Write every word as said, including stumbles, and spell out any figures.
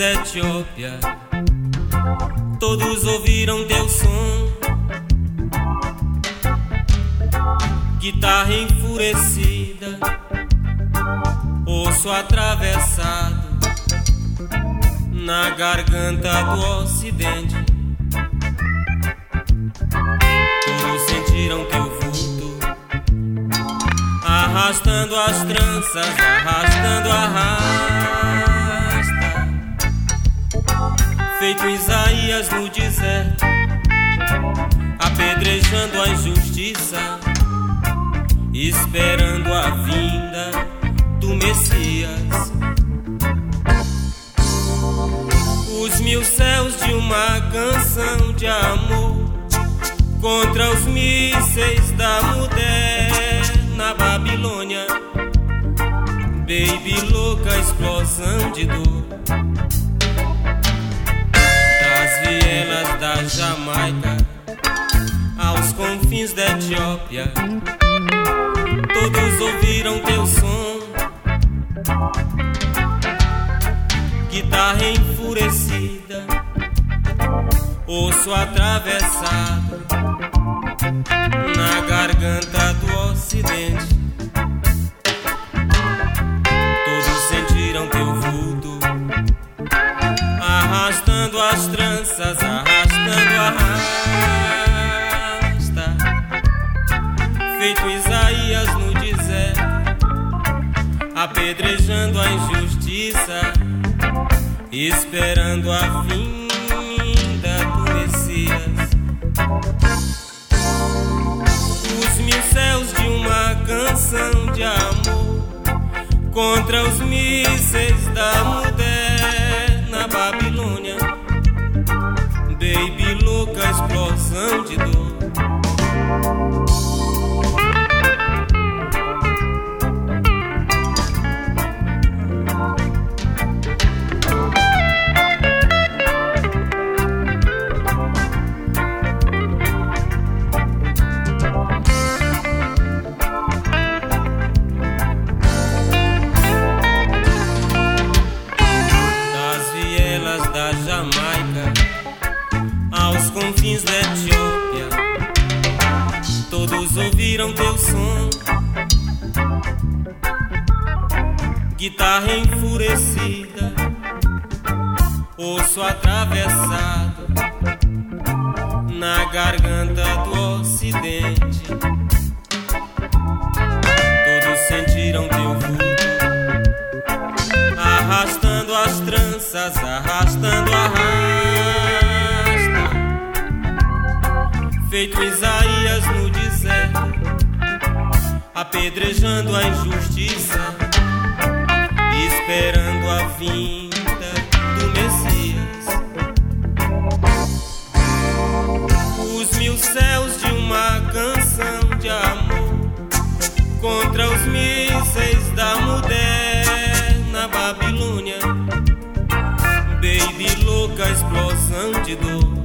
da Etiópia, todos ouviram teu som. Guitarra enfurecida, osso atravessado na garganta do ocidente. Todos sentiram teu vulto, arrastando as tranças, arrastando a rasta, feito Isaías no deserto, apedrejando a injustiça, esperando a vinda do Messias. Os mil céus de uma canção de amor contra os mísseis da moderna Babilônia. Baby louca, explosão de dor das vielas da Jamaica aos confins da Etiópia, todos ouviram teu som. Guitarra enfurecida, osso atravessado na garganta do ocidente. Todos sentiram teu vulto, arrastando as tranças, arrastando a rasta, feito Isaías no deserto, apedrejando a injustiça, esperando a vinda do Messias. Os mil céus de uma canção de amor contra os mísseis da moderna Babilônia. Baby louca, explosão de dor. Da Jamaica aos confins da Etiópia, todos ouviram teu som. Guitarra enfurecida, osso atravessado na garganta do ocidente. Todos sentiram teu vulto, arrastando as tranças, arrastando a rasta, feito Isaías no deserto, apedrejando a injustiça, esperando a vinda do Messias. Os mil céus de uma canção de amor contra os mísseis da moderna Babilônia. Baby louca, explosão de dor.